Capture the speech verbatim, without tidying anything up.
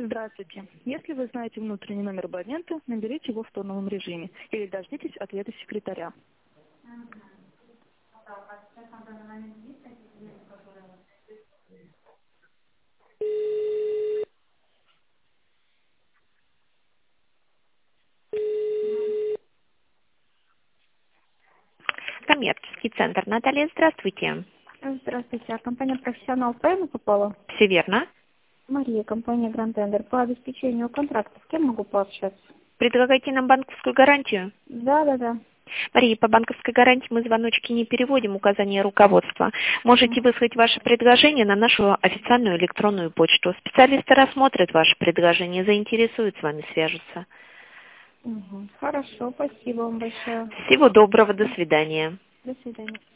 Здравствуйте. Если вы знаете внутренний номер абонента, наберите его в тоновом режиме или дождитесь ответа секретаря. Коммерческий центр. Наталья, здравствуйте. Здравствуйте. А компания «Профессионал» правильно попала? Все верно. Мария, компания «Гранд Тендер». По обеспечению контракта с кем могу пообщаться? Предлагаете нам банковскую гарантию? Да, да, да. Мария, по банковской гарантии мы звоночки не переводим, указания руководства. Можете выслать ваше предложение на нашу официальную электронную почту. Специалисты рассмотрят ваше предложение, заинтересуют, с вами свяжутся. Угу. Хорошо, спасибо вам большое. Всего доброго, до свидания. До свидания.